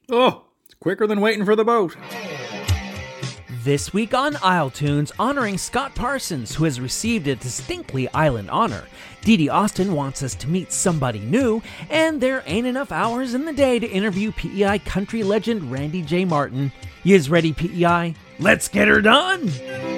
Oh, it's quicker than waiting for the boat. This week on Isle Tunes, honoring Scott Parsons, who has received a distinctly island honor. Dee Dee Austin wants us to meet somebody new, and there ain't enough hours in the day to interview PEI country legend Randy J. Martin. Yous ready, PEI? Let's get her done!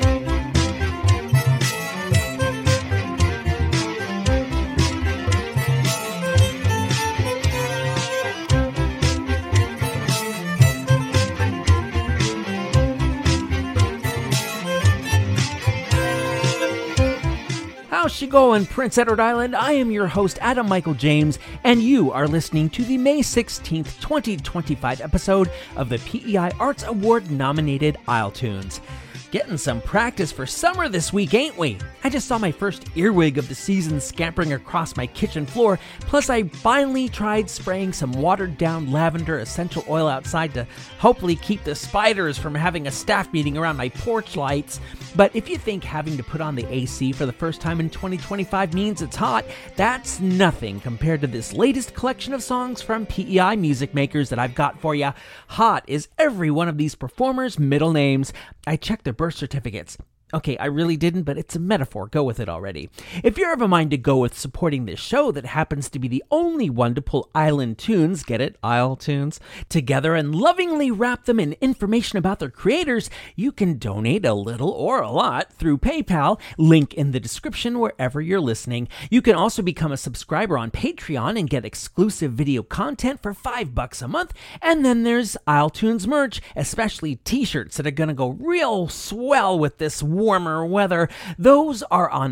How's she going, Prince Edward Island? I am your host, Adam Michael James, and you are listening to the May 16th, 2025 episode of the PEI Arts Award-nominated Isle Tunes. Getting some practice for summer this week, ain't we? I just saw my first earwig of the season scampering across my kitchen floor, plus I finally tried spraying some watered-down lavender essential oil outside to hopefully keep the spiders from having a staff meeting around my porch lights. But if you think having to put on the AC for the first time in 2025 means it's hot, that's nothing compared to this latest collection of songs from PEI music makers that I've got for you. Hot is every one of these performers' middle names. I checked their birth certificates. Okay, I really didn't, but it's a metaphor. Go with it already. If you're of a mind to go with supporting this show that happens to be the only one to pull island tunes, get it? Isle tunes, together and lovingly wrap them in information about their creators, you can donate a little or a lot through PayPal, link in the description wherever you're listening. You can also become a subscriber on Patreon and get exclusive video content for $5 a month. And then there's Isle Tunes merch, especially t-shirts that are gonna go real swell with this warmer weather. Those are on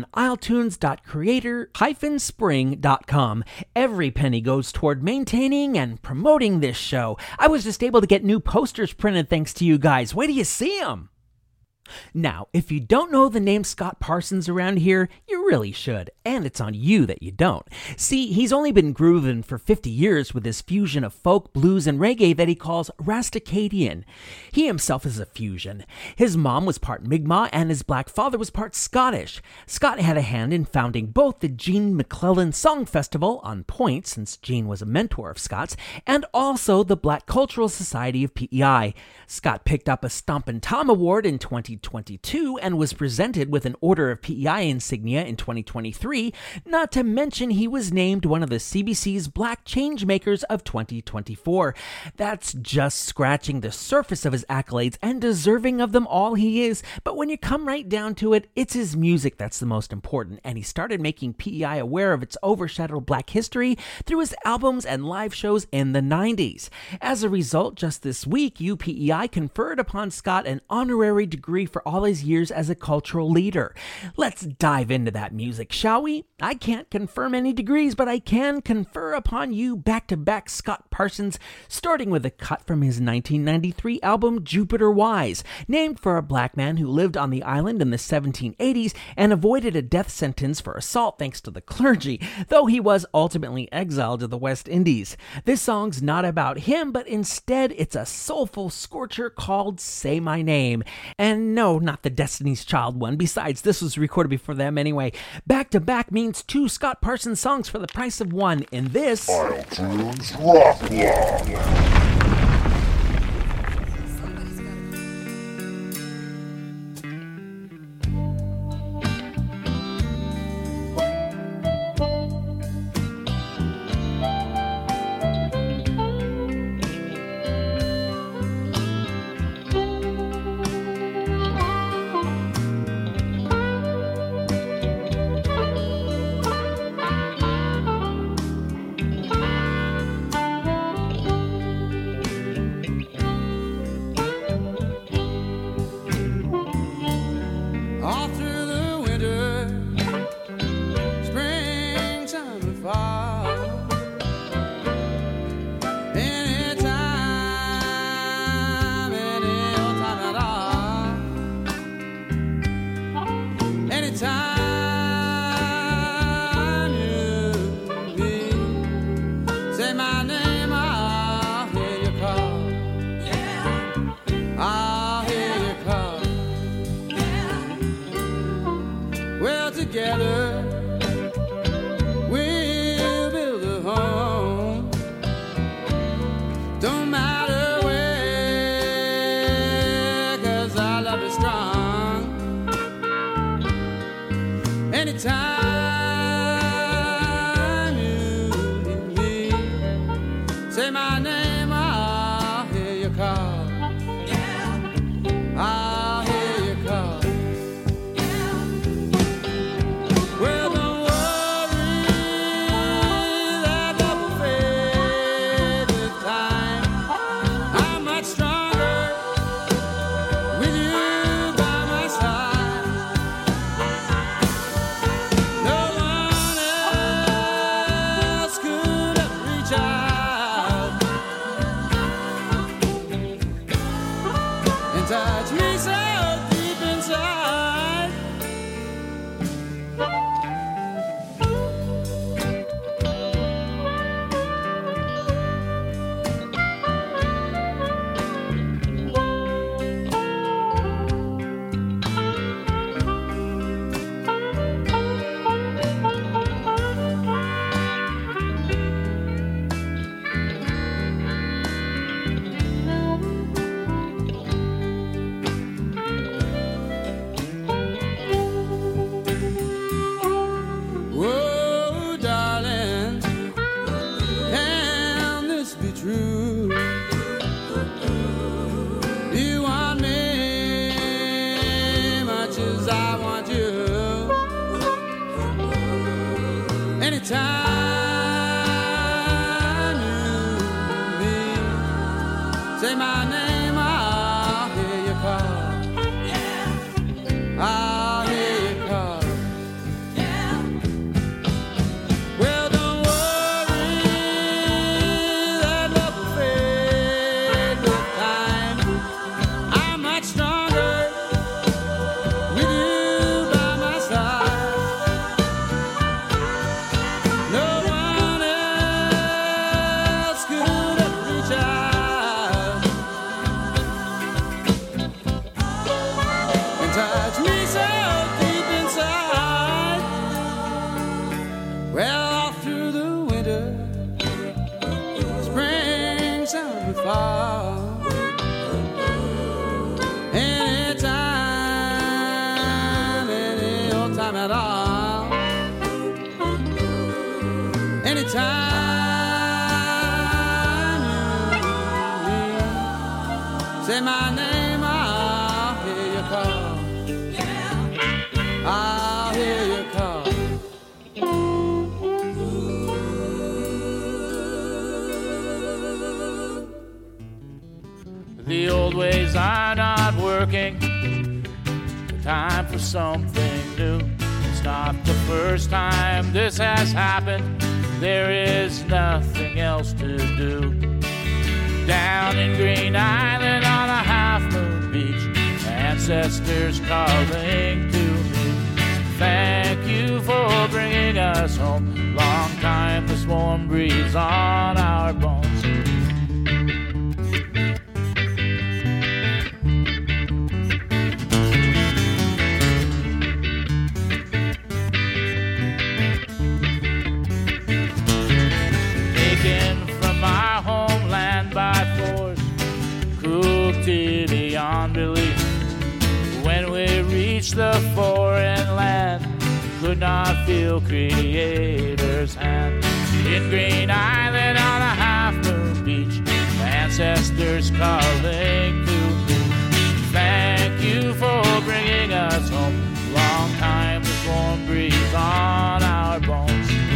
isletunes.creator-spring.com. Every penny goes toward maintaining and promoting this show. I was just able to get new posters printed thanks to you guys. Wait till you see them. Now, if you don't know the name Scott Parsons around here, you really should, and it's on you that you don't. See, he's only been grooving for 50 years with his fusion of folk, blues, and reggae that he calls Rasticadian. He himself is a fusion. His mom was part Mi'kmaq, and his black father was part Scottish. Scott had a hand in founding both the Gene McClellan Song Festival, on point since Gene was a mentor of Scott's, and also the Black Cultural Society of PEI. Scott picked up a Stompin' Tom Award in 2022 and was presented with an Order of PEI insignia in 2023, not to mention he was named one of the CBC's Black Changemakers of 2024. That's just scratching the surface of his accolades, and deserving of them all he is, but when you come right down to it, it's his music that's the most important, and he started making PEI aware of its overshadowed Black history through his albums and live shows in the 90s. As a result, just this week, UPEI conferred upon Scott an honorary degree for all his years as a cultural leader. Let's dive into that music, shall we? I can't confirm any degrees, but I can confer upon you back-to-back Scott Parsons, starting with a cut from his 1993 album Jupiter Wise, named for a black man who lived on the island in the 1780s and avoided a death sentence for assault thanks to the clergy, though he was ultimately exiled to the West Indies. This song's not about him, but instead it's a soulful scorcher called Say My Name. And no, not the Destiny's Child one. Besides, this was recorded before them anyway. Back to back means two Scott Parsons songs for the price of one in this Isle Tunes Rock Block. Say my name, I'll hear you call. I'll hear you call. Well, don't worry, that love will fade with time. I'm much stronger with you by my side. No one else could ever reach out and touch me so deep inside. Well, all through the winter, spring, summer, and fall. Anytime, any old time at all. Anytime you say my name, I'll hear you call. I'll hear you call. The old ways are not working. Time for something new. It's not the first time this has happened. There is nothing else to do. Down in Green Island on a half-moon beach, ancestors calling to me. Thank you for bringing us home. Long time this warm breeze on our bones. My homeland by force, cruelty beyond belief. When we reached the foreign land, could not feel Creator's hand. In Green Island on a half-moon beach, ancestors calling to me. Thank you for bringing us home. Long time this warm breeze on our bones.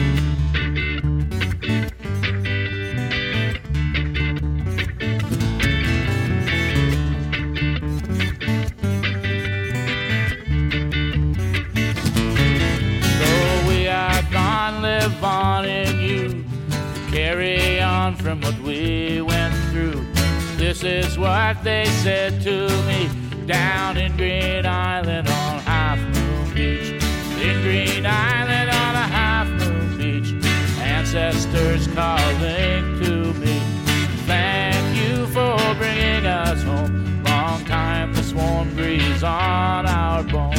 Live on in you, carry on from what we went through. This is what they said to me down in Green Island on Half-Moon Beach. In Green Island on a Half-Moon Beach, ancestors calling to me. Thank you for bringing us home. Long time this warm breeze on our bones.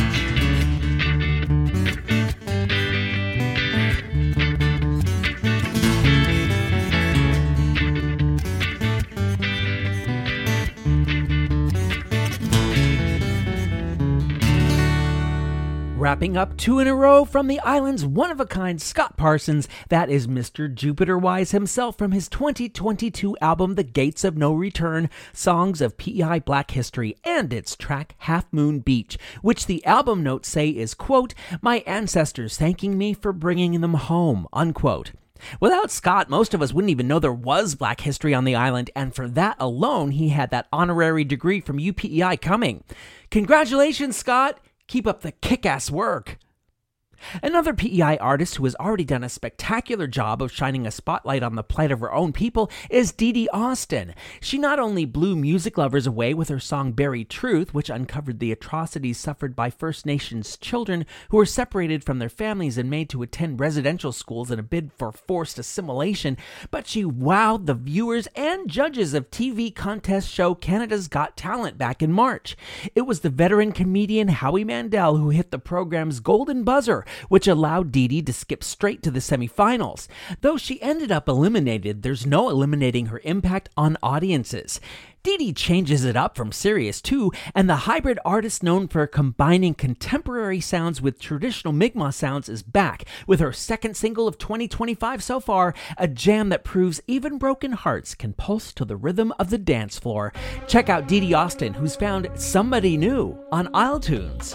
Wrapping up 2 in a row from the island's one-of-a-kind Scott Parsons, that is Mr. Jupiter Wise himself from his 2022 album The Gates of No Return, Songs of PEI Black History, and its track Half Moon Beach, which the album notes say is, quote, my ancestors thanking me for bringing them home, unquote. Without Scott, most of us wouldn't even know there was Black history on the island, and for that alone, he had that honorary degree from UPEI coming. Congratulations, Scott! Keep up the kick-ass work. Another PEI artist who has already done a spectacular job of shining a spotlight on the plight of her own people is Dee Dee Austin. She not only blew music lovers away with her song Buried Truth, which uncovered the atrocities suffered by First Nations children who were separated from their families and made to attend residential schools in a bid for forced assimilation, but she wowed the viewers and judges of TV contest show Canada's Got Talent back in March. It was the veteran comedian Howie Mandel who hit the program's golden buzzer, which allowed Dee Dee to skip straight to the semifinals. Though she ended up eliminated, there's no eliminating her impact on audiences. Dee Dee changes it up from Sirius too, and the hybrid artist known for combining contemporary sounds with traditional Mi'kmaq sounds is back, with her second single of 2025 so far, a jam that proves even broken hearts can pulse to the rhythm of the dance floor. Check out Dee Dee Austin, who's found Somebody New on iTunes.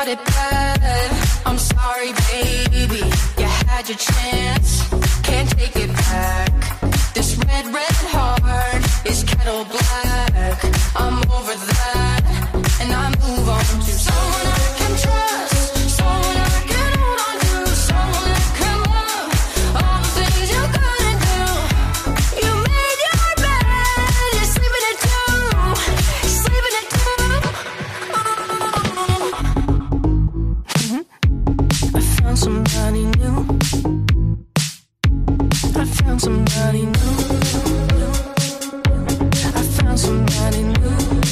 started bad. I'm sorry, baby. You had your chance. Can't take it back. This red heart is kettle black. I'm over that, and I move on to someone I can trust, someone I can hold on to, someone that can love all the things you couldn't do. You made your bed, you're sleeping it too, sleeping it too. I found somebody new. I found somebody new. I found somebody new.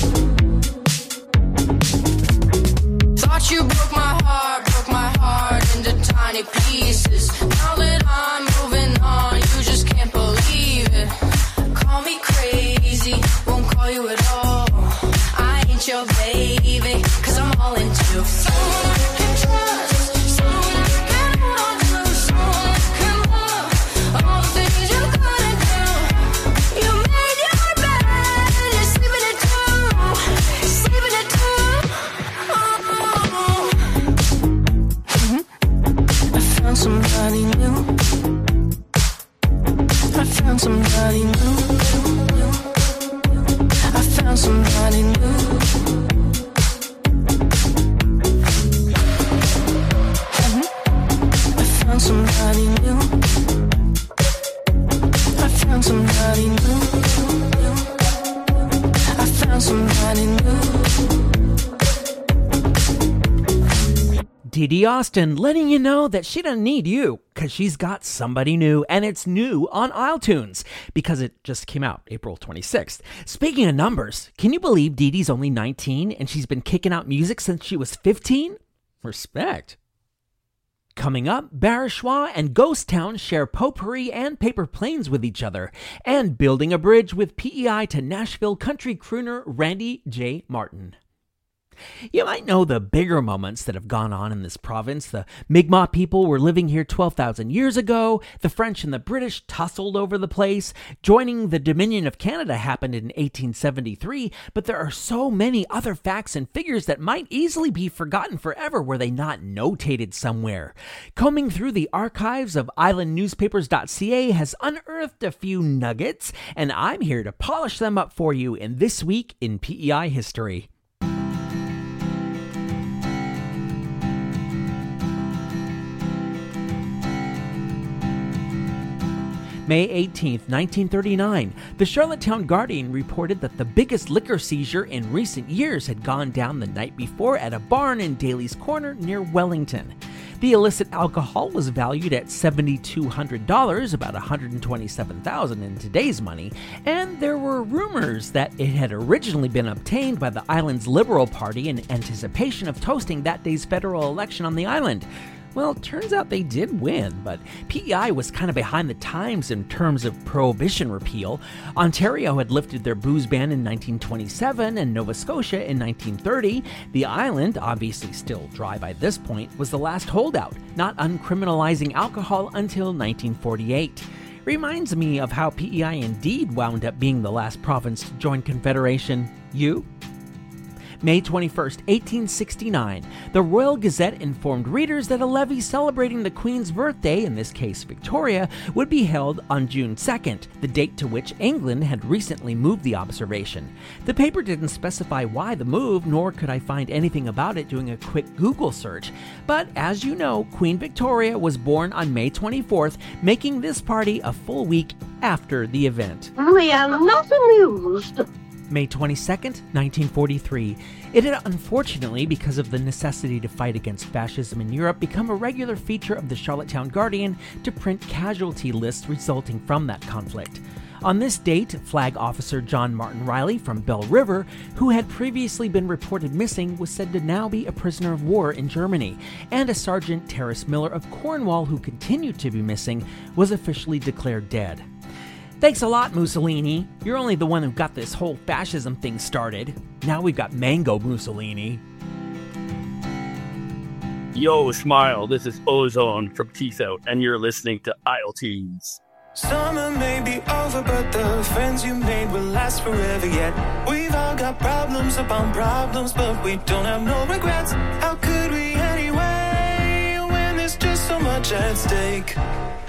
Thought you broke my heart into tiny pieces. Now that I'm moving on, you just can't believe it. Call me crazy, won't call you at all. I ain't your baby, 'cause I'm all into someone I can trust, someone I can hold on to, someone that can love all the things you couldn't do. You made your bed, you're sleeping it too, sleeping it too. I found somebody new. I found somebody new. I found somebody new. I found somebody new. I found somebody new. I found somebody new. Dee Dee Austin letting you know that she doesn't need you because she's got somebody new, and it's new on iTunes because it just came out April 26th. Speaking of numbers, can you believe Dee Dee's only 19 and she's been kicking out music since she was 15? Respect. Coming up, Barishaw and Ghost Town share Potpourri and Paper Planes with each other, and building a bridge with PEI to Nashville country crooner Randy J. Martin. You might know the bigger moments that have gone on in this province. The Mi'kmaq people were living here 12,000 years ago. The French and the British tussled over the place. Joining the Dominion of Canada happened in 1873, but there are so many other facts and figures that might easily be forgotten forever were they not notated somewhere. Combing through the archives of islandnewspapers.ca has unearthed a few nuggets, and I'm here to polish them up for you in This Week in PEI History. May 18, 1939, the Charlottetown Guardian reported that the biggest liquor seizure in recent years had gone down the night before at a barn in Daly's Corner near Wellington. The illicit alcohol was valued at $7,200, about $127,000 in today's money, and there were rumors that it had originally been obtained by the island's Liberal Party in anticipation of toasting that day's federal election on the island. Well, it turns out they did win, but PEI was kind of behind the times in terms of prohibition repeal. Ontario had lifted their booze ban in 1927 and Nova Scotia in 1930. The island, obviously still dry by this point, was the last holdout, not uncriminalizing alcohol until 1948. Reminds me of how PEI indeed wound up being the last province to join Confederation. You? May 21st, 1869, the Royal Gazette informed readers that a levee celebrating the Queen's birthday, in this case Victoria, would be held on June 2nd, the date to which England had recently moved the observation. The paper didn't specify why the move, nor could I find anything about it doing a quick Google search. But as you know, Queen Victoria was born on May 24th, making this party a full week after the event. We are not amused. May 22nd, 1943. It had unfortunately, because of the necessity to fight against fascism in Europe, become a regular feature of the Charlottetown Guardian to print casualty lists resulting from that conflict. On this date, Flag Officer John Martin Riley from Bell River, who had previously been reported missing, was said to now be a prisoner of war in Germany, and a Sergeant Terrace Miller of Cornwall, who continued to be missing, was officially declared dead. Thanks a lot, Mussolini. You're only the one who got this whole fascism thing started. Now we've got Mango Mussolini. Yo, Smile, this is Ozone from Teeth Out, and you're listening to IoTs. Summer may be over, but the friends you made will last forever yet. We've all got problems upon problems, but we don't have no regrets. How could we much at stake.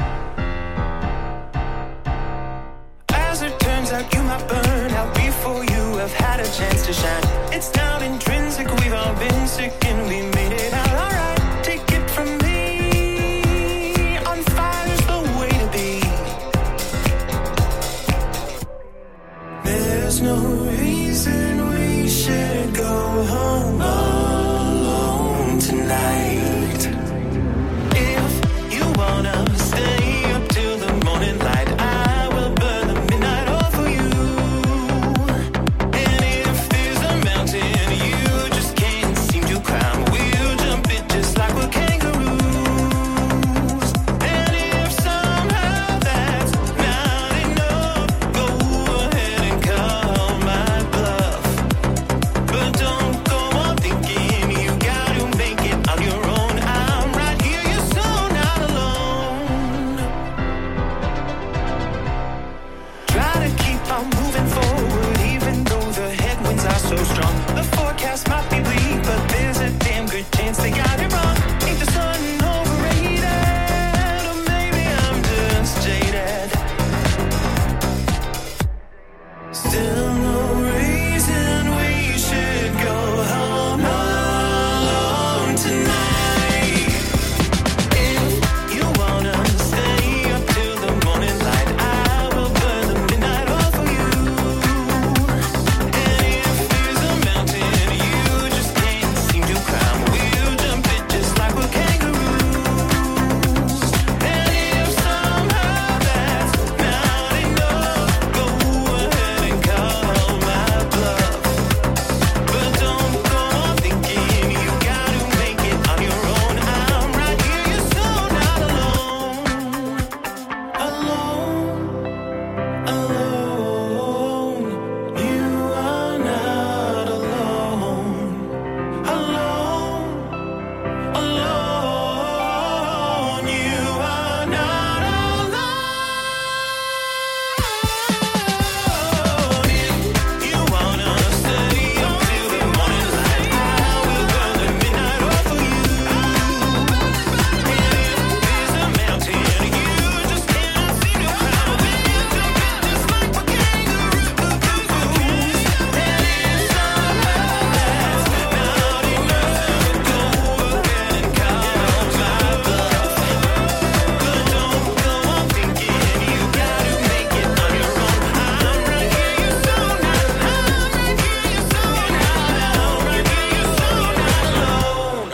As it turns out, you might burn out before you have had a chance to shine. It's now intrinsic, we've all been sick and we made it out alright. Take it from me, on fire's the way to be. There's no reason we should go home alone tonight. If you wanna stay up till the morning light, I will burn the midnight oil for you. And if there's a mountain you just can't seem to climb, we'll jump it just like we're kangaroos. And if somehow that's not enough, go ahead and call my bluff. But don't go on thinking you gotta make it on your own. I'm right here, you're so not alone. Try to keep on moving forward, even though the headwinds are so strong. The forecast might be bleak, but there's a damn good chance they got it wrong. Ain't the sun overrated? Or maybe I'm just jaded. Still no reason we should go home alone tonight. If you wanna stay up till the morning light, I will burn the midnight oil for you. And if there's a mountain you just can't seem to climb, we'll jump it just like we're kangaroos. And if somehow that's not enough, go ahead and call my bluff. But don't go on thinking you gotta make it on your own. I'm right here, you're so not alone. Alone, you are not alone. Alone, you are not alone. If you wanna stay up till the morning light, I will burn the midnight oil for you. And if there's a mountain you just can't seem to climb, we'll jump it just like we're kangaroos. And if somehow that's not enough, go ahead and call my bluff. But don't go on thinking you gotta make it on your own. I'm right here, you're so not. I'm right here, you're so not. I'm right here, you're so not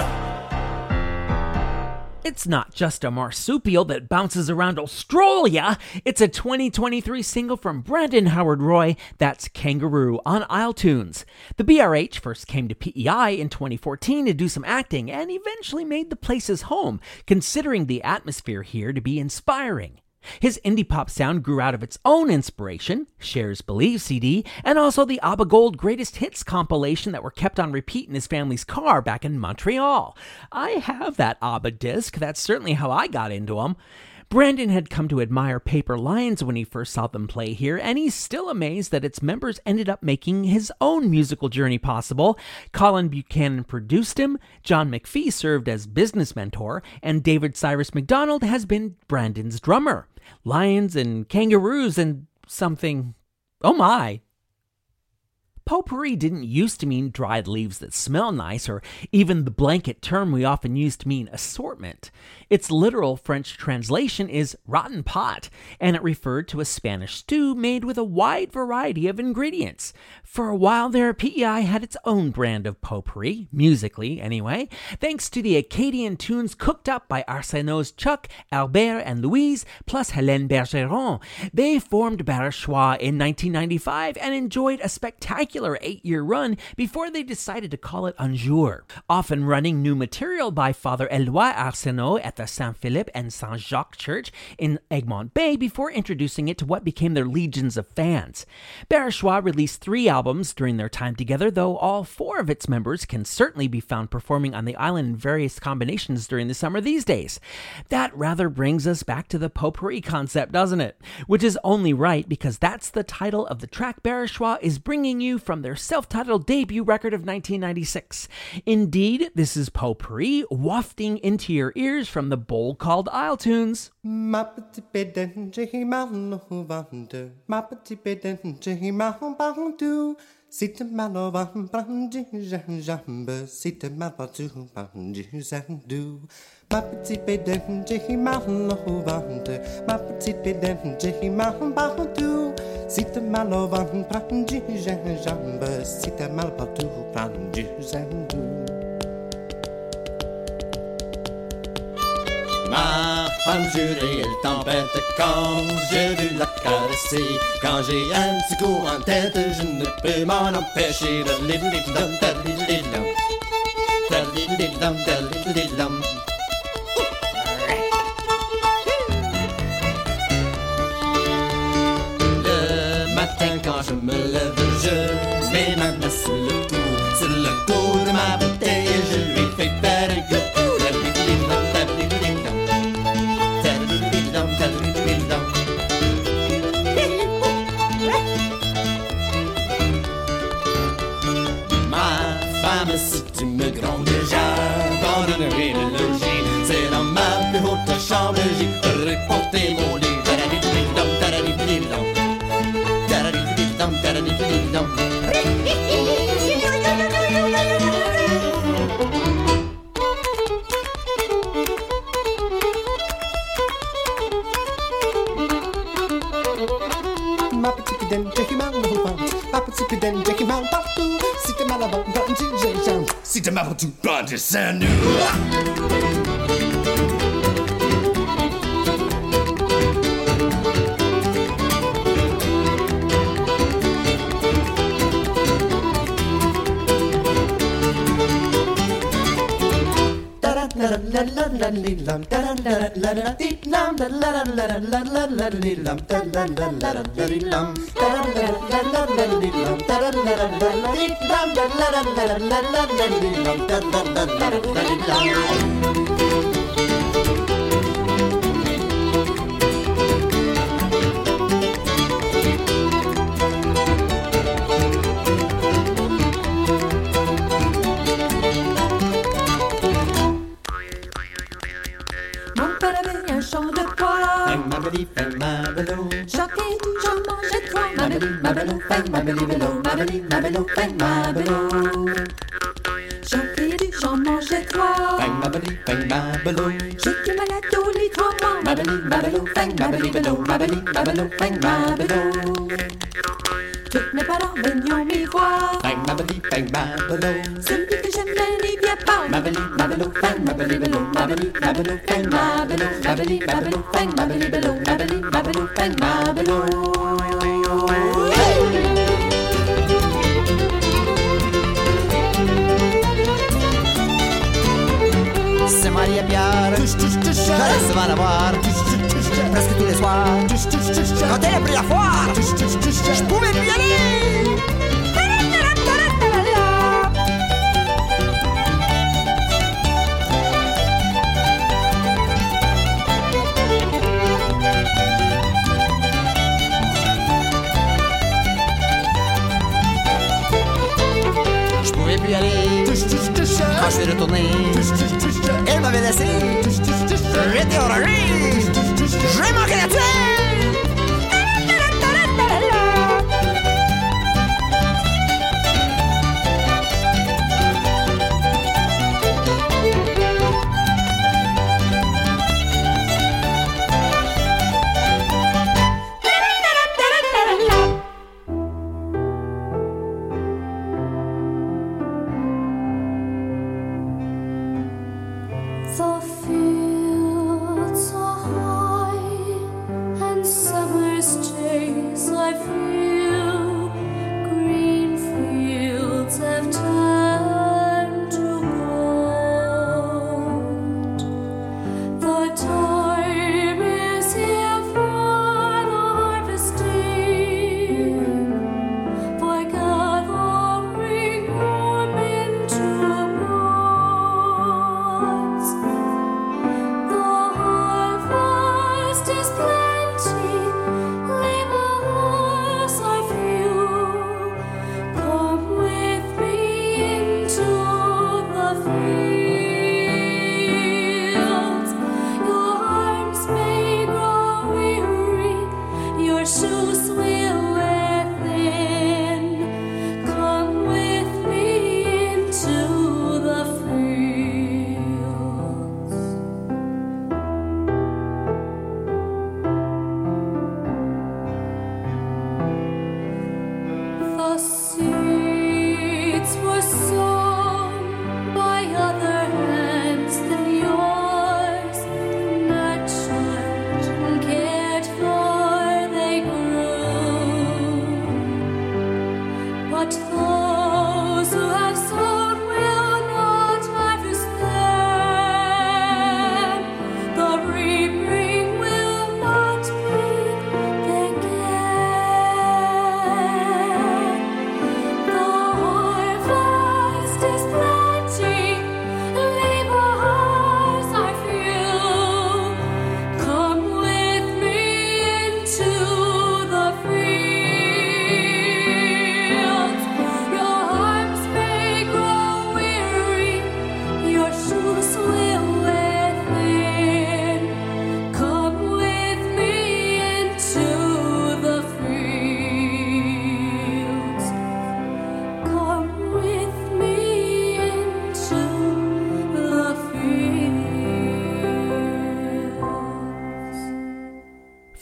alone. It's not just a marsupial that bounces around Australia. It's a 2023 single from Brandon Howard Roy. That's Kangaroo on iTunes. The BRH first came to PEI in 2014 to do some acting and eventually made the place his home, considering the atmosphere here to be inspiring. His indie pop sound grew out of its own inspiration, Cher's Believe CD, and also the ABBA Gold Greatest Hits compilation that were kept on repeat in his family's car back in Montreal. I have that ABBA disc. That's certainly how I got into them. Brandon had come to admire Paper Lions when he first saw them play here, and he's still amazed that its members ended up making his own musical journey possible. Colin Buchanan produced him, John McPhee served as business mentor, and David Cyrus McDonald has been Brandon's drummer. Lions and kangaroos and something. Oh my! Potpourri didn't used to mean dried leaves that smell nice, or even the blanket term we often use to mean assortment. Its literal French translation is rotten pot, and it referred to a Spanish stew made with a wide variety of ingredients. For a while there, PEI had its own brand of potpourri, musically anyway, thanks to the Acadian tunes cooked up by Arsenault's Chuck, Albert, and Louise, plus Hélène Bergeron. They formed Barachois in 1995 and enjoyed a spectacular 8-year run before they decided to call it Un Jour, often running new material by Father Éloi Arsenault at the Saint-Philippe and Saint-Jacques Church in Egmont Bay before introducing it to what became their legions of fans. Barachois released 3 albums during their time together, though all 4 of its members can certainly be found performing on the island in various combinations during the summer these days. That rather brings us back to the potpourri concept, doesn't it? Which is only right because that's the title of the track Barachois is bringing you from their self-titled debut record of 1996. Indeed, this is Potpourri wafting into your ears from the bowl called Isle Tunes. Ma petite bédaine, j'ai mal au ventre. Ma petite bédaine, j'ai mal partout. Si t'es mal au ventre, prends du gingembre. Si t'es mal partout, prends du sandou. Ma petite bédaine, j'ai mal au ventre. Ma petite bédaine, j'ai mal partout. Si t'es mal au ventre, prends du gingembre. Si t'es mal partout, prends du sandou. Ma femme jurée, elle t'embête quand j'ai vu la caresser. Quand j'ai un petit coup en tête, je ne peux m'en empêcher. Le matin quand je me lève, je mets ma main sur le cou de ma bouteille et je lui fais faire un coucou. Si tu me grondes, j'abandonnerai le logis. C'est dans ma plus haute chambre, j'y ferai porter mon lit. Taradidididam, taradidididam. Taradidididam, taradidididam. Ma petite pédane, j'ai mal au ventre. Ma petite pédane, j'ai mal partout. Si t'es mal au ventre, prends du gingembre. Si t'es mal partout, prends du sandou. Toutes mes parents venions m'y voir. Celui que j'aimais n'y vient pas. Mabeli, mabelo, fang, mabeli, bello, mabeli, mabelo, fang, mabelo, mabeli, mabelo, fang, mabeli, bello, mabeli, mabelo, fang, mabelo. C'est Maria Pierre, j'allais souvent la voir, presque tous les soirs. Quand elle a pris la foire, je pouvais plus y aller. Je pouvais plus y aller. Quand je suis retourné, elle m'avait laissé. J'étais enragé. J'ai manqué la tête. The fields are high and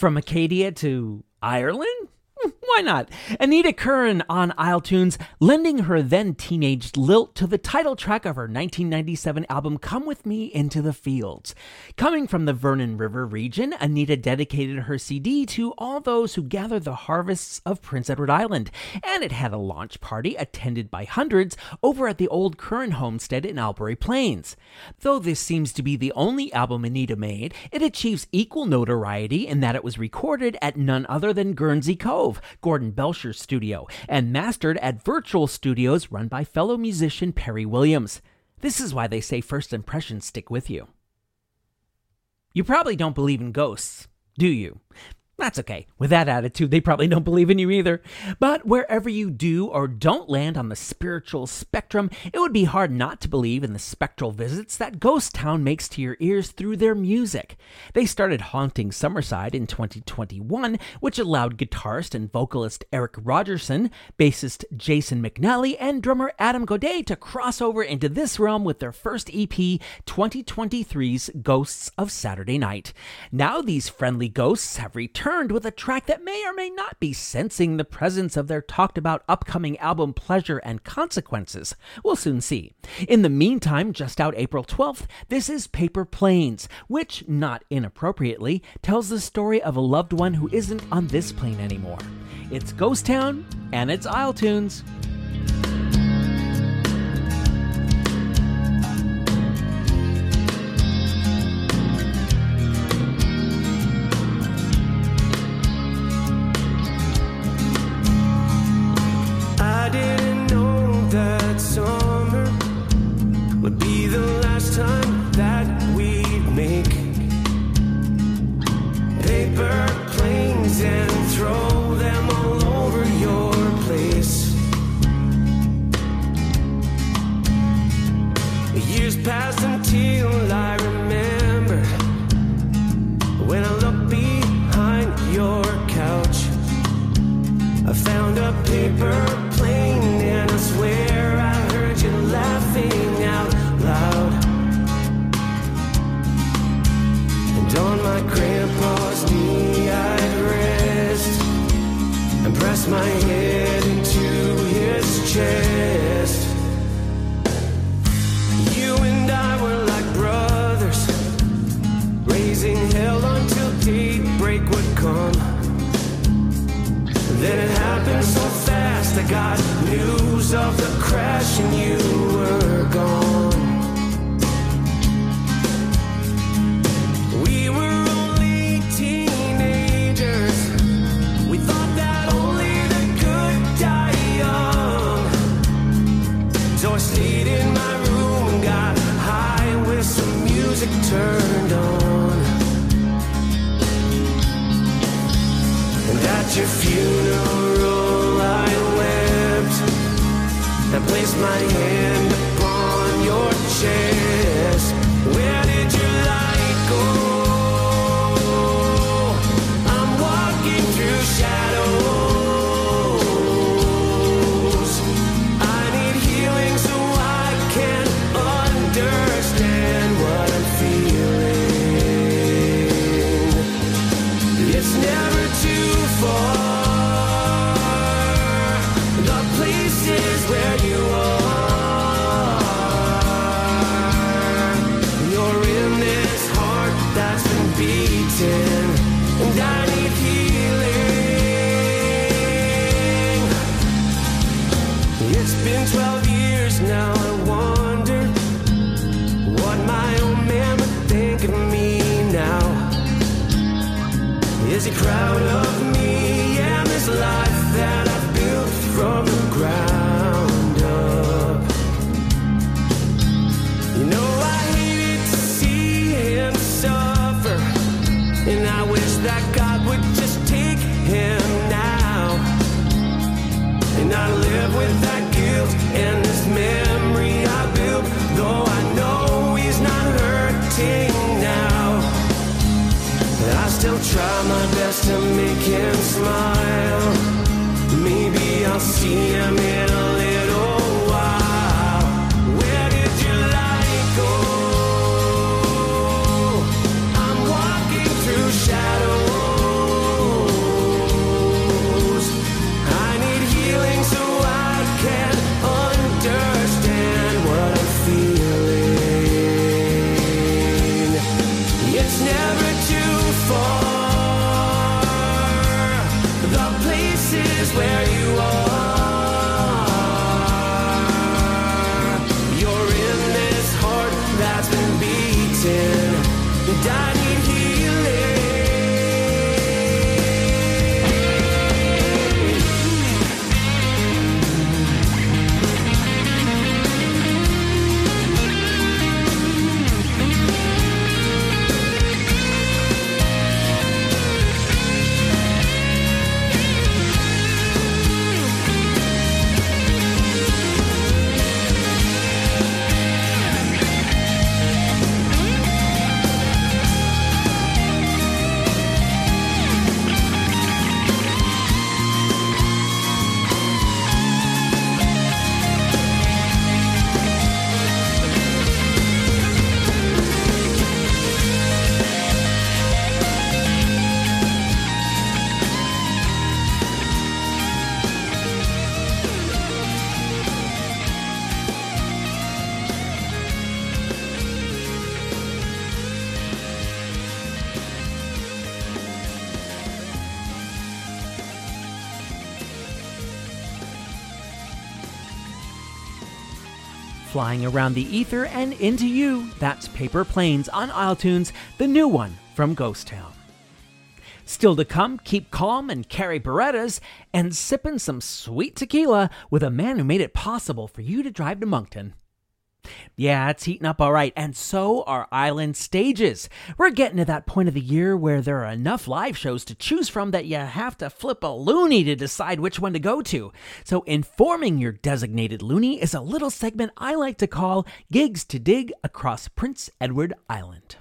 From Acadia to Ireland? Why not? Anita Curran on iTunes, lending her then teenage lilt to the title track of her 1997 album Come With Me Into the Fields. Coming from the Vernon River region, Anita dedicated her CD to all those who gather the harvests of Prince Edward Island, and it had a launch party attended by hundreds over at the old Curran homestead in Albury Plains. Though this seems to be the only album Anita made, it achieves equal notoriety in that it was recorded at none other than Guernsey Cove, Gordon Belcher's studio, and mastered at Virtual Studios run by fellow musician Perry Williams. This is why they say first impressions stick with you. You probably don't believe in ghosts, do you? That's okay. With that attitude, they probably don't believe in you either. But wherever you do or don't land on the spiritual spectrum, it would be hard not to believe in the spectral visits that Ghost Town makes to your ears through their music. They started haunting Summerside in 2021, which allowed guitarist and vocalist Eric Rogerson, bassist Jason McNally, and drummer Adam Godet to cross over into this realm with their first EP, 2023's Ghosts of Saturday Night. Now these friendly ghosts have returned with a track that may or may not be sensing the presence of their talked-about upcoming album Pleasure and Consequences. We'll soon see. In the meantime, just out April 12th, this is Paper Planes, which, not inappropriately, tells the story of a loved one who isn't on this plane anymore. It's Ghost Town, and it's Isle Tunes. I didn't know that summer would be the last time that we'd make paper planes and throw them all over your place. Years passed until I remembered when I looked behind your couch. I found a paper plane and I swear I heard you laughing out loud. And on my grandpa's knee I'd rest and press my head into his chest. You and I were like brothers, raising hell until daybreak would come. Then it happened so fast, I got news of the crash and you were gone. We were only teenagers, we thought that only the good die young. So I stayed in my room and got high with some music turned on. And at your funeral I wept and placed my hand upon your chest. Where did your light go? I'm walking through shadows. I need healing so I can understand what I'm feeling. It's never too far. The places where you are. You're in this heart that's been beaten, and I need healing. It's been 12 years now. I wonder what my old man would think of me now. Is he proud of me and this life that I've built from the ground up? You know I hated to see him suffer, and I wish that God would just take him now. And I live with that guilt and this memory I built, though I know he's not hurting now. I still try my best to make him smile. Maybe I'll see him in a little while. Where did your light go? I'm walking through shadows. Flying around the ether and into you, that's Paper Planes on iTunes, the new one from Ghost Town. Still to come, keep calm and carry Berettas, and sipping some sweet tequila with a man who made it possible for you to drive to Moncton. Yeah, it's heating up all right, and so are island stages. We're getting to that point of the year where there are enough live shows to choose from that you have to flip a loonie to decide which one to go to. So informing your designated loonie is a little segment I like to call Gigs to Dig across Prince Edward Island.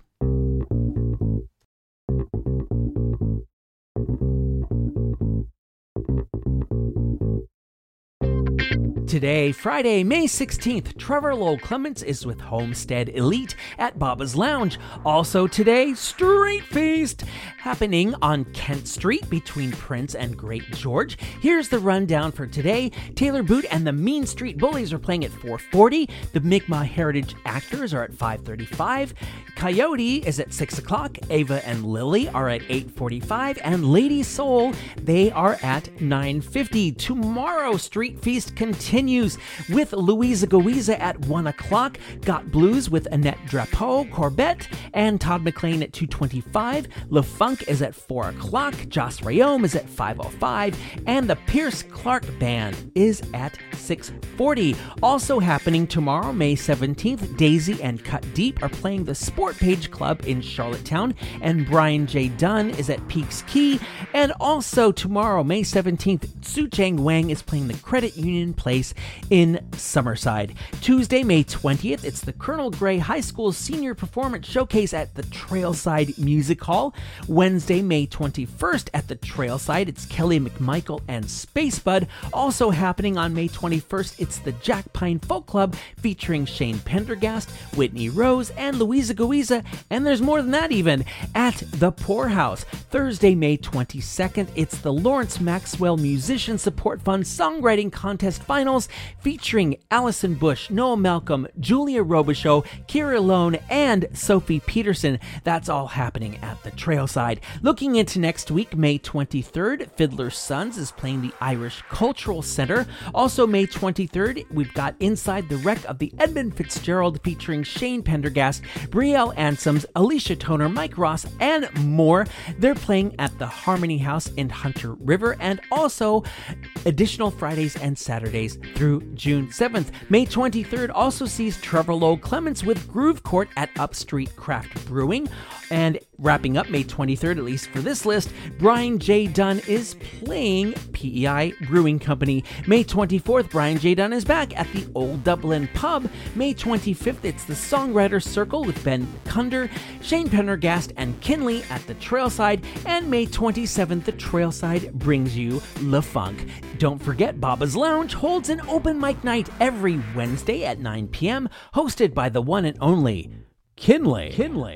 Today, Friday, May 16th, Trevor Lowell Clements is with Homestead Elite at Baba's Lounge. Also today, Street Feast, happening on Kent Street between Prince and Great George. Here's the rundown for today. Taylor Boot and the Mean Street Bullies are playing at 4:40. The Mi'kmaq Heritage Actors are at 5:35. Coyote is at 6 o'clock. Ava and Lily are at 8:45. And Lady Soul, they are at 9:50. Tomorrow, Street Feast continues with Louisa Goiza at 1 o'clock. Got Blues with Annette Drapeau, Corbett, and Todd McLean at 2:25. Le Funk is at 4 o'clock. Joss Rayome is at 5:05. And the Pierce Clark Band is at 6:40. Also happening tomorrow, May 17th, Daisy and Cut Deep are playing the Sport Page Club in Charlottetown, and Brian J. Dunn is at Peaks Key. And also tomorrow, May 17th, Su Chang Wang is playing the Credit Union Place in Summerside. Tuesday, May 20th, it's the Colonel Gray High School Senior Performance Showcase at the Trailside Music Hall. Wednesday, May 21st, at the Trailside, it's Kelly McMichael and Space Bud. Also happening on May 21st, it's the Jack Pine Folk Club featuring Shane Pendergast, Whitney Rose, and Louisa Goiza, and there's more than that even, at the Poorhouse. Thursday, May 22nd, it's the Lawrence Maxwell Musician Support Fund Songwriting Contest Finals featuring Allison Bush, Noah Malcolm, Julia Robichaux, Kira Lone, and Sophie Peterson. That's all happening at the Trailside. Looking into next week, May 23rd, Fiddler's Sons is playing the Irish Cultural Center. Also May 23rd, we've got Inside the Wreck of the Edmund Fitzgerald featuring Shane Pendergast, Brielle Ansems, Alicia Toner, Mike Ross, and more. They're playing at the Harmony House in Hunter River, and also additional Fridays and Saturdays through June 7th. May 23rd also sees Trevor Lowell Clements with Groove Court at Upstreet Craft Brewing. And wrapping up May 23rd, at least for this list, Brian J. Dunn is playing PEI Brewing Company. May 24th, Brian J. Dunn is back at the Old Dublin Pub. May 25th, it's the Songwriter Circle with Ben Kunder, Shane Pendergast, and Kinley at the Trailside. And May 27th, the Trailside brings you Le Funk. Don't forget, Baba's Lounge holds an open mic night every Wednesday at 9 p.m., hosted by the one and only Kinley.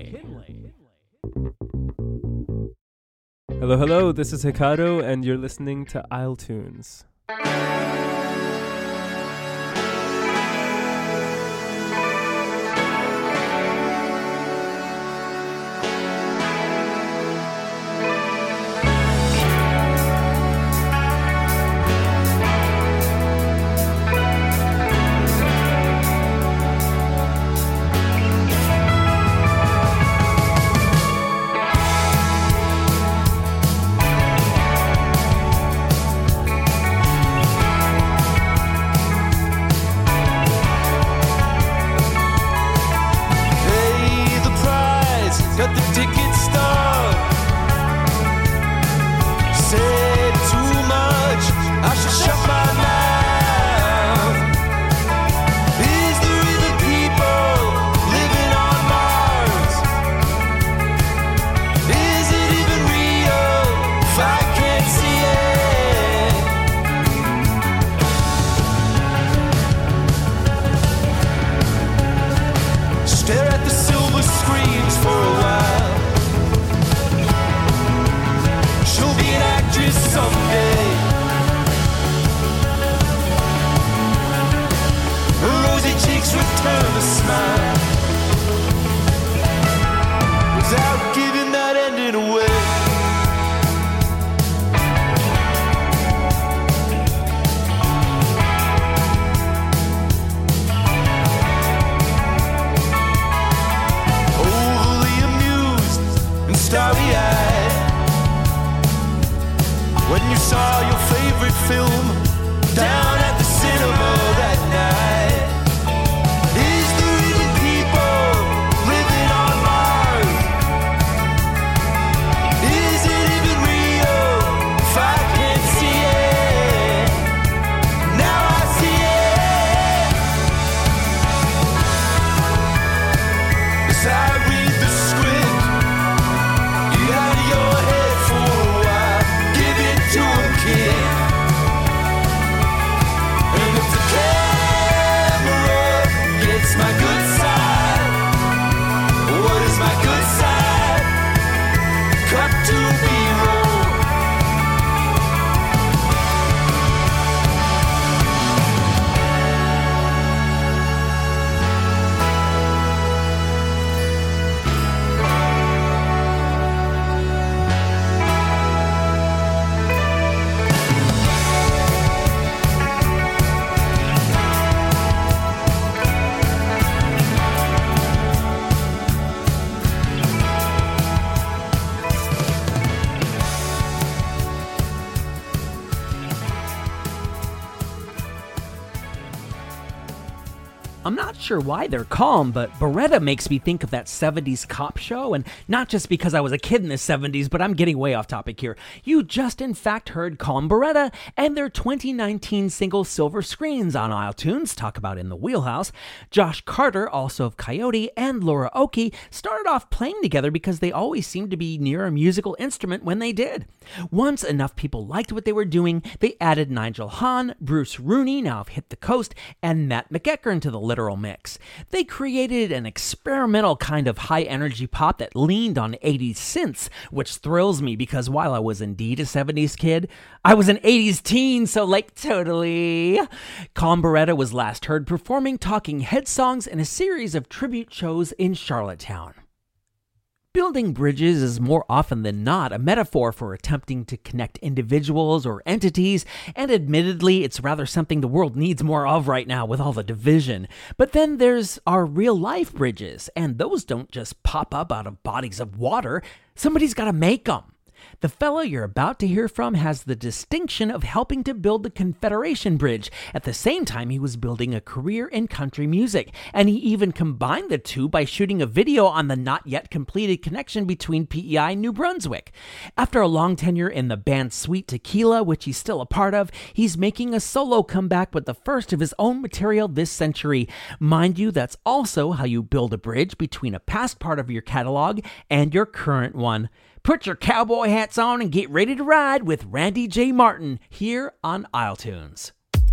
Hello, hello, this is Hikaru, and you're listening to Isle Tunes. sure why they're calm, but Beretta makes me think of that 70s cop show, and not just because I was a kid in the 70s, but I'm getting way off topic here. You just in fact heard Calm Beretta and their 2019 single Silver Screens on iTunes, talk about in the wheelhouse. Josh Carter, also of Coyote, and Laura Oki started off playing together because they always seemed to be near a musical instrument when they did. Once enough people liked what they were doing, they added Nigel Hahn, Bruce Rooney, now of Hit the Coast, and Matt McEachern to the literal mix. They created an experimental kind of high-energy pop that leaned on 80s synths, which thrills me because while I was indeed a 70s kid, I was an 80s teen, so like totally. Calm Beretta was last heard performing Talking Head songs in a series of tribute shows in Charlottetown. Building bridges is more often than not a metaphor for attempting to connect individuals or entities, and admittedly, it's rather something the world needs more of right now with all the division. But then there's our real-life bridges, and those don't just pop up out of bodies of water. Somebody's got to make them. The fellow you're about to hear from has the distinction of helping to build the Confederation Bridge. At the same time, he was building a career in country music, and he even combined the two by shooting a video on the not yet completed connection between PEI and New Brunswick. After a long tenure in the band Sweet Tequila, which he's still a part of, he's making a solo comeback with the first of his own material this century. Mind you, that's also how you build a bridge between a past part of your catalog and your current one. Put your cowboy hats on and get ready to ride with Randy J. Martin here on iTunes.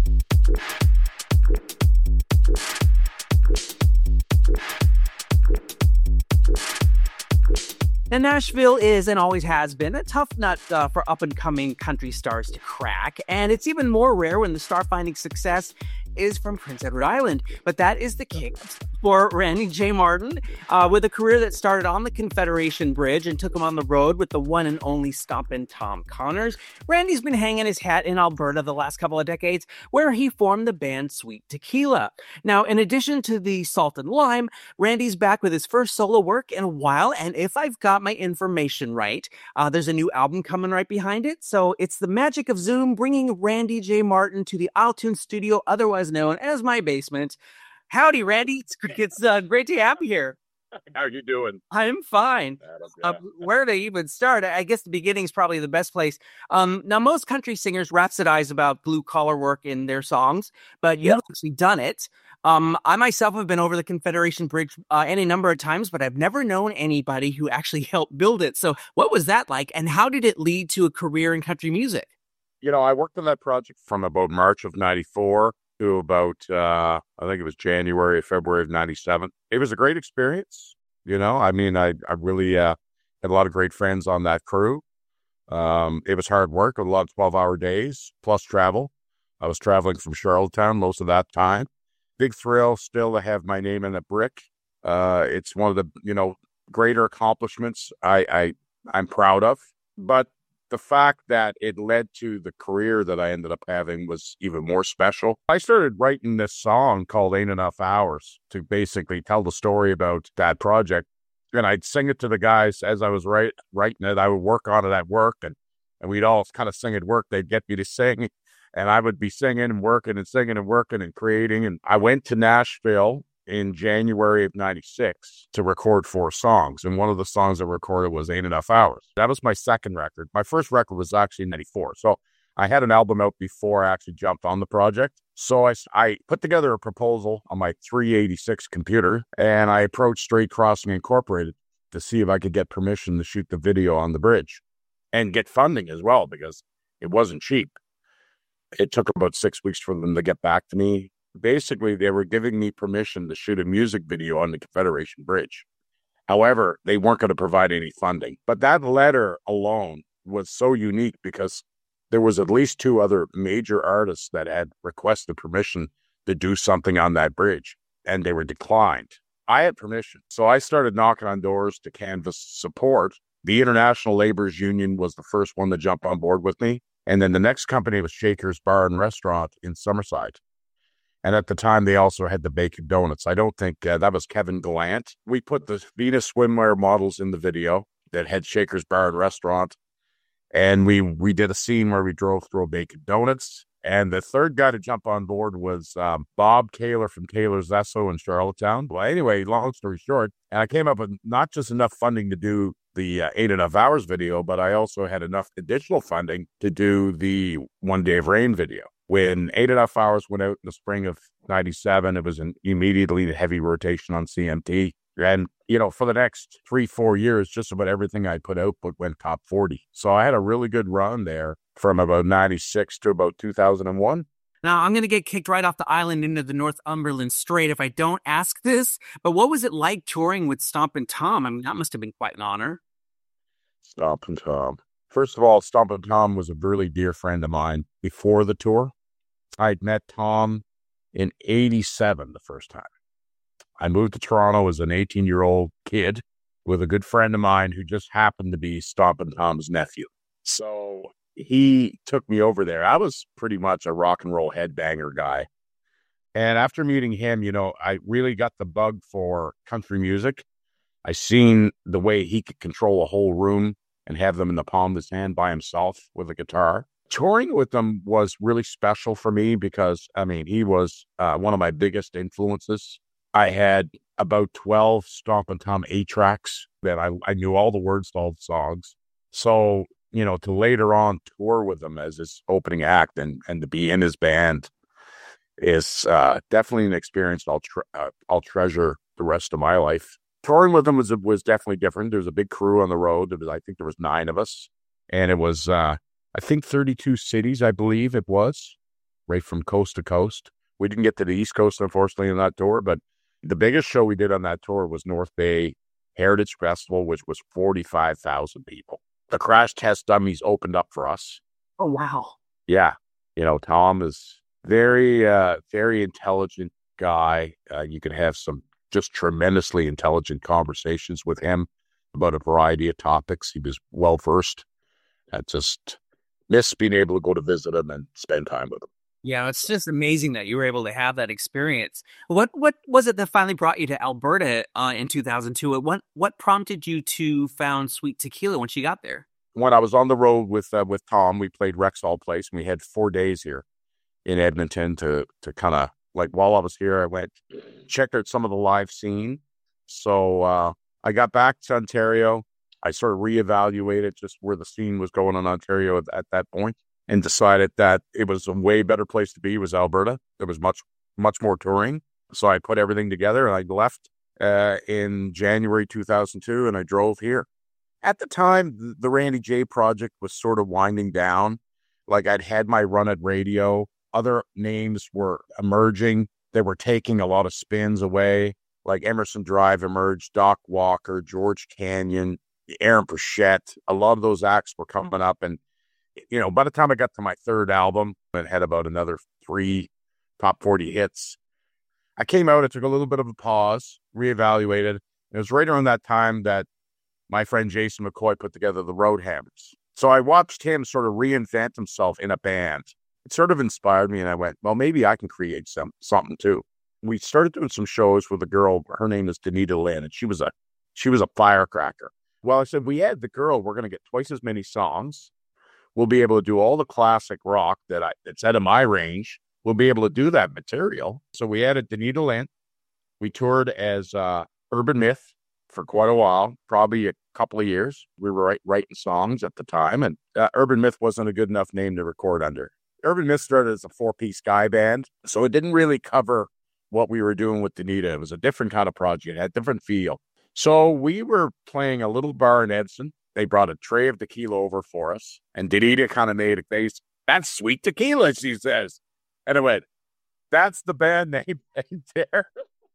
Now, Nashville is and always has been a tough nut for up-and-coming country stars to crack, and it's even more rare when the star-finding success is from Prince Edward Island. But that is the case for Randy J. Martin, with a career that started on the Confederation Bridge and took him on the road with the one and only Stompin' Tom Connors. Randy's been hanging his hat in Alberta the last couple of decades, where he formed the band Sweet Tequila. Now, in addition to the Salt and Lime, Randy's back with his first solo work in a while, and if I've got my information right, there's a new album coming right behind it. So it's the magic of Zoom bringing Randy J. Martin to the iTunes studio, otherwise known as my basement. Howdy, Randy. It's great to have you here. How are you doing? I'm fine. Where to even start? I guess the beginning is probably the best place. Now, most country singers rhapsodize about blue-collar work in their songs, but you've actually done it. I myself have been over the Confederation Bridge any number of times, but I've never known anybody who actually helped build it. So what was that like, and how did it lead to a career in country music? You know, I worked on that project from about March of 94 to about, I think it was January, February of 97. It was a great experience. You know, I mean, I really had a lot of great friends on that crew. It was hard work, a lot of 12-hour days, plus travel. I was traveling from Charlottetown most of that time. Big thrill still to have my name in a brick. It's one of the, greater accomplishments I'm proud of. But the fact that it led to the career that I ended up having was even more special. I started writing this song called Ain't Enough Hours to basically tell the story about that project. And I'd sing it to the guys as I was writing it. I would work on it at work, and we'd all kind of sing at work. They'd get me to sing, and I would be singing and working and creating. And I went to Nashville in January of 96 to record 4 songs. And one of the songs I recorded was Ain't Enough Hours. That was my second record. My first record was actually in 94. So I had an album out before I actually jumped on the project. So I put together a proposal on my 386 computer, and I approached Straight Crossing Incorporated to see if I could get permission to shoot the video on the bridge and get funding as well, because it wasn't cheap. It took about 6 weeks for them to get back to me. Basically, they were giving me permission to shoot a music video on the Confederation Bridge. However, they weren't going to provide any funding. But that letter alone was so unique because there was at least 2 other major artists that had requested permission to do something on that bridge, and they were declined. I had permission. So I started knocking on doors to canvass support. The International Laborers Union was the first one to jump on board with me. And then the next company was Shaker's Bar and Restaurant in Summerside. And at the time, they also had the Bacon Donuts. I don't think that was Kevin Gallant. We put the Venus swimwear models in the video that had Shaker's Bar and Restaurant. And we did a scene where we drove through Bacon Donuts. And the third guy to jump on board was Bob Kaler from Taylor's Esso in Charlottetown. Well, anyway, long story short, and I came up with not just enough funding to do the 8.5 hours video, but I also had enough additional funding to do the One Day of Rain video. When 8.5 hours went out in the spring of 97, it was immediately the heavy rotation on CMT. And, for the next 3-4 years, just about everything I put out went top 40. So I had a really good run there from about 96 to about 2001. Now, I'm going to get kicked right off the island into the Northumberland Strait if I don't ask this, but what was it like touring with Stompin' Tom? I mean, that must have been quite an honor. Stompin' Tom. First of all, Stompin' Tom was a really dear friend of mine before the tour. I'd met Tom in 87 the first time. I moved to Toronto as an 18-year-old kid with a good friend of mine who just happened to be Stompin' Tom's nephew. So he took me over there. I was pretty much a rock and roll headbanger guy. And after meeting him, I really got the bug for country music. I seen the way he could control a whole room and have them in the palm of his hand by himself with a guitar. Touring with him was really special for me because, he was one of my biggest influences. I had about 12 Stompin' Tom 8-tracks that I knew all the words to all the songs. So, to later on tour with him as his opening act and to be in his band is definitely an experience I'll treasure the rest of my life. Touring with him was definitely different. There was a big crew on the road. I think there was 9 of us. And it was, 32 cities, I believe it was, right from coast to coast. We didn't get to the East Coast, unfortunately, on that tour, but the biggest show we did on that tour was North Bay Heritage Festival, which was 45,000 people. The Crash Test Dummies opened up for us. Oh, wow. Yeah. Tom is very, very intelligent guy. You could have some just tremendously intelligent conversations with him about a variety of topics. He was well-versed. I just miss being able to go to visit him and spend time with him. Yeah, it's just amazing that you were able to have that experience. What was it that finally brought you to Alberta in 2002? What prompted you to found Sweet Tequila when she got there? When I was on the road with Tom, we played Rexall Place, and we had 4 days here in Edmonton to kind of, while I was here, I went, checked out some of the live scene. So I got back to Ontario. I sort of reevaluated just where the scene was going in Ontario at that point, and decided that it was a way better place to be was Alberta. There was much, much more touring. So I put everything together and I left in January 2002 and I drove here. At the time, the Randy J project was sort of winding down. I'd had my run at radio. Other names were emerging. They were taking a lot of spins away. Emerson Drive emerged, Doc Walker, George Canyon, Aaron Pritchett. A lot of those acts were coming up, and by the time I got to my third album, it had about another 3 top 40 hits. I came out, I took a little bit of a pause, reevaluated. It was right around that time that my friend Jason McCoy put together the Roadhammers. So I watched him sort of reinvent himself in a band. It sort of inspired me, and I went, well, maybe I can create something too. We started doing some shows with a girl. Her name is Danita Lynn, and she was a firecracker. Well, I said, we add the girl, we're going to get twice as many songs. We'll be able to do all the classic rock that's out of my range. We'll be able to do that material. So we added Danita Lynn. We toured as Urban Myth for quite a while, probably a couple of years. We were writing songs at the time, and Urban Myth wasn't a good enough name to record under. Urban Myth started as a 4-piece guy band, so it didn't really cover what we were doing with Danita. It was a different kind of project. It had a different feel. So we were playing a little bar in Edson. They brought a tray of tequila over for us, and Danita kind of made a face. That's Sweet Tequila, she says. And I went, that's the band name right there.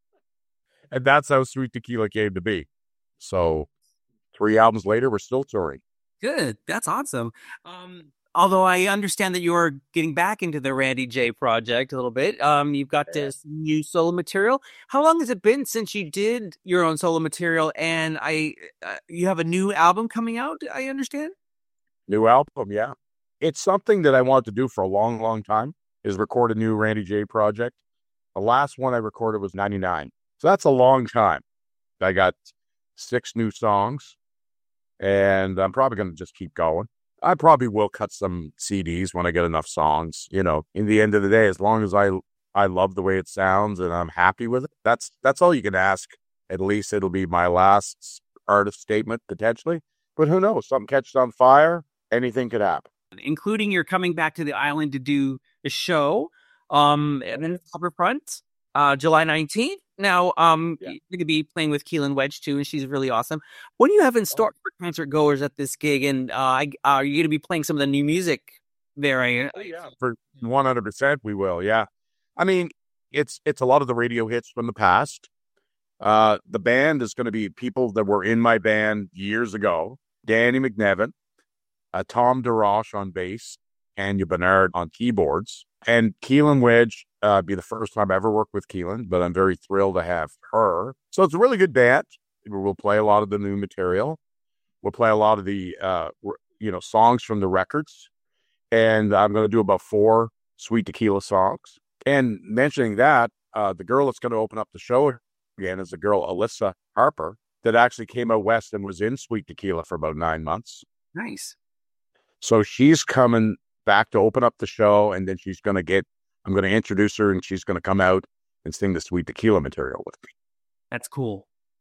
And that's how Sweet Tequila came to be. So 3 albums later, we're still touring. Good. That's awesome. Although I understand that you're getting back into the Randy J project a little bit. You've got this new solo material. How long has it been since you did your own solo material? And you have a new album coming out, I understand? New album, yeah. It's something that I wanted to do for a long, long time, is record a new Randy J project. The last one I recorded was 99. So that's a long time. I got 6 new songs, and I'm probably going to just keep going. I probably will cut some CDs when I get enough songs. You know, in the end of the day, as long as I love the way it sounds and I'm happy with it, that's all you can ask. At least it'll be my last artist statement, potentially. But who knows? Something catches on fire, anything could happen. Including you're coming back to the island to do a show and then Harbourfront, July 19th. Now, you're going to be playing with Keelan Wedge, too, and she's really awesome. What do you have in store for concert goers at this gig? And are you going to be playing some of the new music there? For 100%, we will, yeah. I mean, it's a lot of the radio hits from the past. The band is going to be people that were in my band years ago. Danny McNevin, Tom DeRoche on bass, Anya Bernard on keyboards, and Keelan Wedge. Be the first time I ever worked with Keelan, but I'm very thrilled to have her. So it's a really good band. We'll play a lot of the new material. We'll play a lot of the songs from the records, and I'm going to do about 4 Sweet Tequila songs. And mentioning that, the girl that's going to open up the show again is the girl Alyssa Harper that actually came out west and was in Sweet Tequila for about 9 months. Nice. So she's coming back to open up the show, and then I'm going to introduce her, and she's going to come out and sing the Sweet Tequila material with me. That's cool.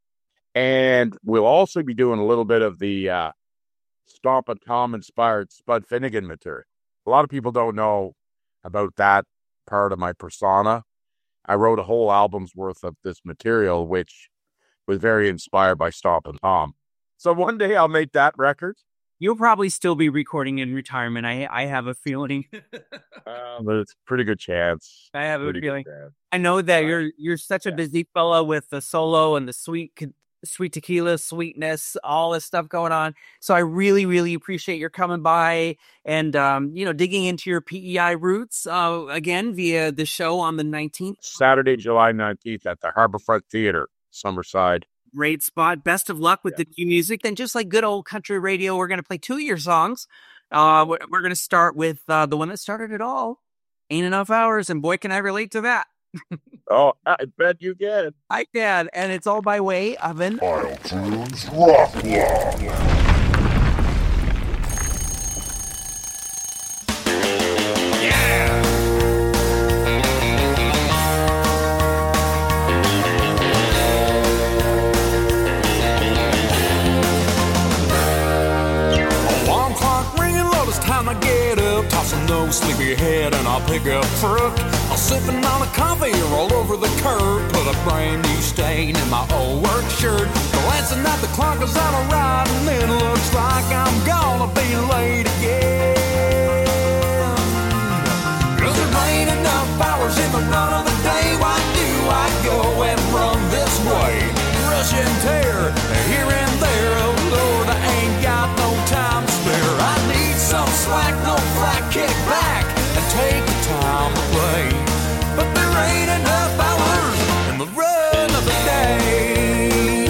And we'll also be doing a little bit of the Stompin' Tom inspired Spud Finnegan material. A lot of people don't know about that part of my persona. I wrote a whole album's worth of this material, which was very inspired by Stompin' Tom. So one day I'll make that record. You'll probably still be recording in retirement. I have a feeling. But it's a pretty good chance. I have a feeling. I know that you're such a busy fella with the solo and the sweet tequila, sweetness, all this stuff going on. So I really, really appreciate your coming by and digging into your PEI roots again via the show on the 19th. Saturday, July 19th at the Harbourfront Theater, Summerside. Great spot. Best of luck with the new music. Then just like good old country radio, we're going to play 2 of your songs. We're going to start with the one that started it all, Ain't Enough Hours, and boy, can I relate to that. Oh, I bet you can. I can, and it's all by way of an iTunes Rock Block. Time to get up, tossing no sleepy head, and I'll pick up fruit. I'm sipping on a coffee, roll over the curb, put a brand new stain in my old work shirt. Glancing at the clock as I'm riding, it looks like I'm gonna be late again. 'Cause there ain't enough hours in the run of the day. Why do I go and run this way? Rush and tear here and there. Oh Lord, I ain't got no time to spare. I need some slack, no flack, kick back and take the time to play. But there ain't enough hours in the run of the day.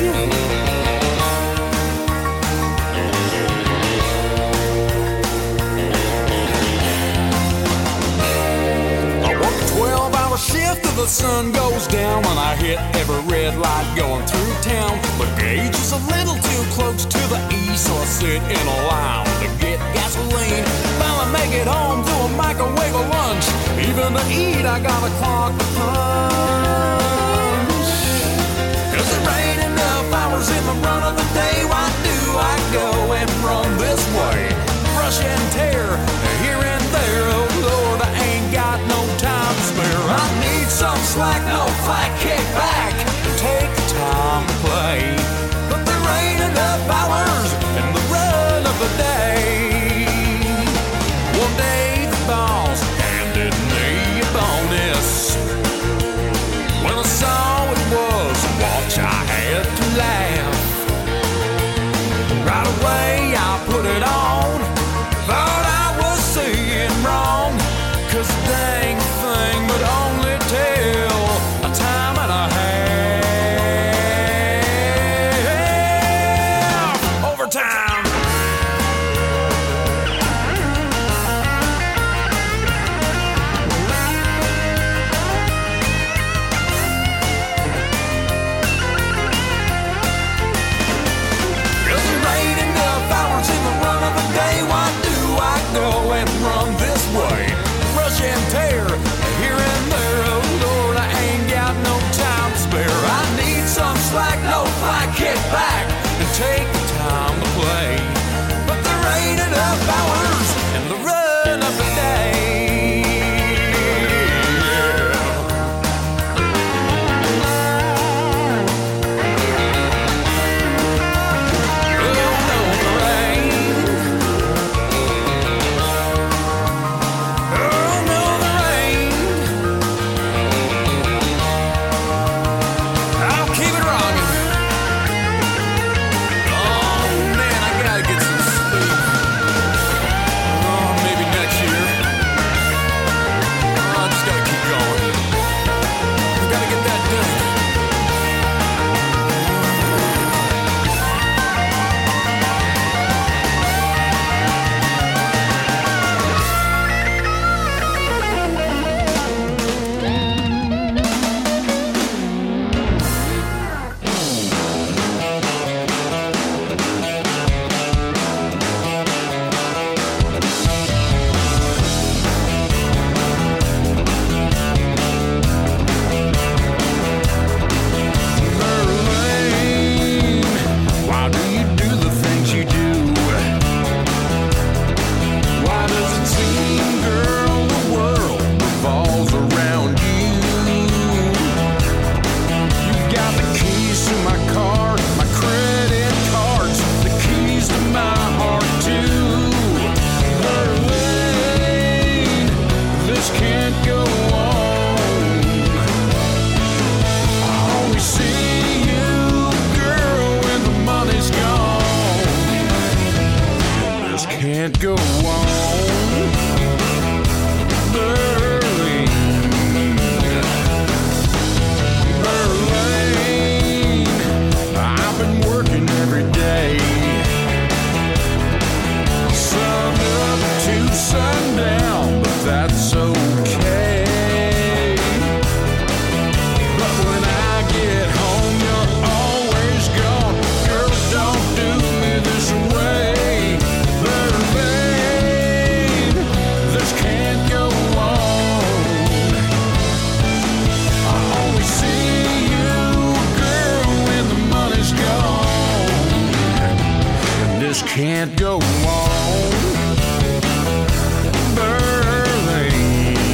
I work a 12-hour shift till the sun goes down. When I hit every red light going through town, the gauge is a little too close to the east, so I sit in a line to get gasoline. Finally make it home to a microwave of lunch. Even to eat, I got a clock to punch. 'Cause there ain't enough hours in the run of the day. Why do I go and run this way? Brush and tear here and there. Oh Lord, I ain't got no time to spare. I need some slack, no flack, kick back and take the time to play. But there ain't enough hours in the run of the day. One day the boss handed me a bonus. When I saw it was a watch, I had to laugh. if I get back and take the time to play. But there ain't enough hours in the run of the day. Can't go on, Berlin, Berlin. I've been working every day, sun up to sundown, but that's okay. But when I get home, you're always gone. Girl, don't do me this way. This can't go on. I only see you, girl, when the money's gone. And this can't go on. Berlin.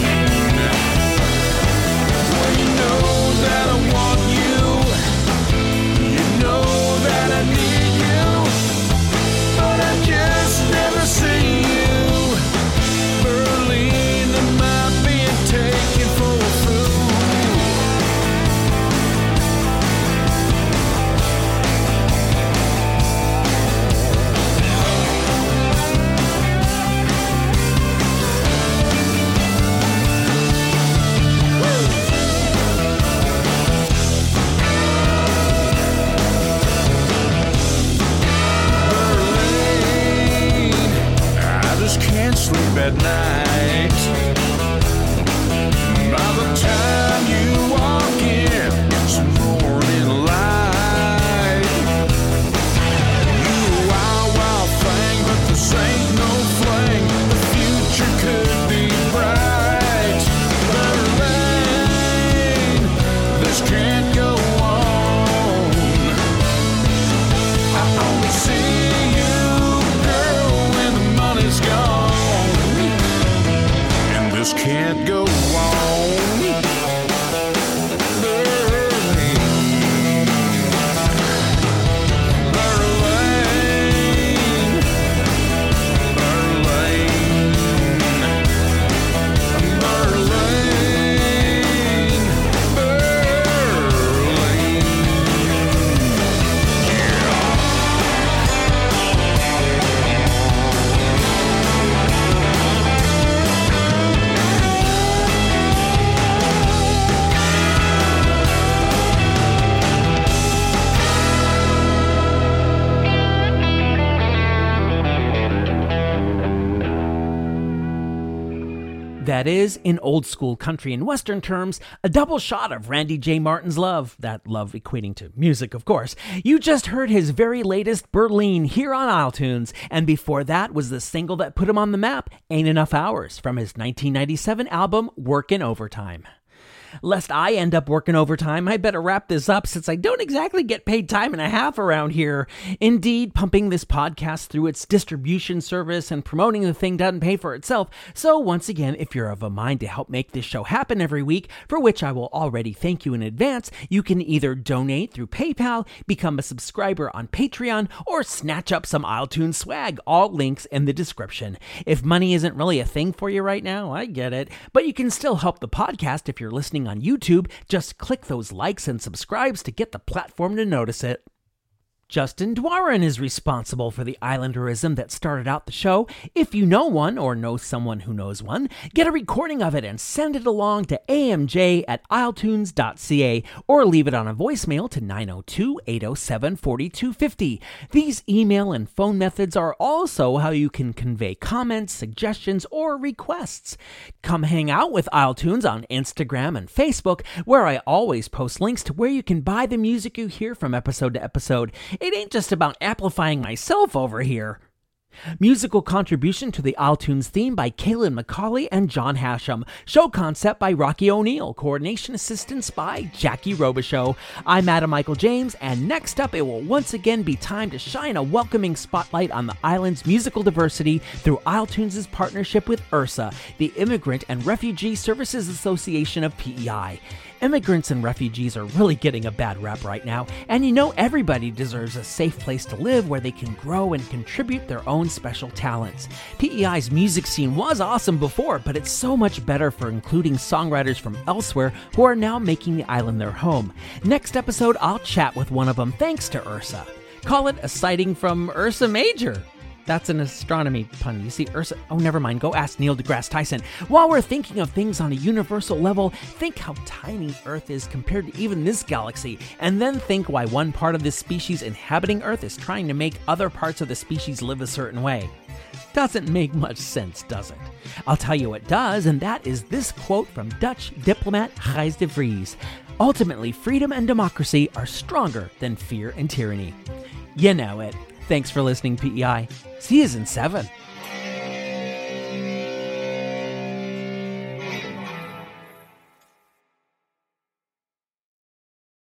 Well, you know that I want you. You know that I need you. But I just never see you. Berlin, am I being taken for a fool? Can't sleep at night. By the time you walk in, it's morning light. You a wild, wild thing, but this ain't no fling. The future could be bright. Berlin, this can't go on. I only see you, girl, when the money's gone. This can't go on. Berlin, Berlin, Berlin, Berlin, That is, in old school country and western terms, a double shot of Randy J. Martin's love, that love equating to music, of course. You just heard his very latest Berlin here on iTunes, and before that was the single that put him on the map, Ain't Enough Hours, from his 1997 album Workin' Overtime. Lest I end up working overtime, I better wrap this up since I don't exactly get paid time and a half around here. Indeed, pumping this podcast through its distribution service and promoting the thing doesn't pay for itself. So once again, if you're of a mind to help make this show happen every week, for which I will already thank you in advance, you can either donate through PayPal, become a subscriber on Patreon, or snatch up some Isletunes swag. All links in the description. If money isn't really a thing for you right now, I get it, but you can still help the podcast if you're listening on YouTube. Just click those likes and subscribes to get the platform to notice it. Justin Dwarin is responsible for the Islanderism that started out the show. If you know one or know someone who knows one, get a recording of it and send it along to amj@isletunes.ca or leave it on a voicemail to 902-807-4250. These email and phone methods are also how you can convey comments, suggestions, or requests. Come hang out with Isletunes on Instagram and Facebook, where I always post links to where you can buy the music you hear from episode to episode. It ain't just about amplifying myself over here. Musical contribution to the Isletunes theme by Kaylin McCauley and John Hashem. Show concept by Rocky O'Neill. Coordination assistance by Jackie Robichaux. I'm Adam Michael James, and next up it will once again be time to shine a welcoming spotlight on the island's musical diversity through Isletunes' partnership with IRSA, the Immigrant and Refugee Services Association of PEI. Immigrants and refugees are really getting a bad rap right now, and you know everybody deserves a safe place to live where they can grow and contribute their own special talents. PEI's music scene was awesome before, but it's so much better for including songwriters from elsewhere who are now making the island their home. Next episode, I'll chat with one of them thanks to Ursa. Call it a sighting from Ursa Major. That's an astronomy pun. You see, Ursa... Oh, never mind. Go ask Neil deGrasse Tyson. While we're thinking of things on a universal level, think how tiny Earth is compared to even this galaxy, and then think why one part of this species inhabiting Earth is trying to make other parts of the species live a certain way. Doesn't make much sense, does it? I'll tell you what does, and that is this quote from Dutch diplomat Gijs de Vries. Ultimately, freedom and democracy are stronger than fear and tyranny. You know it. Thanks for listening, PEI. See you in 7.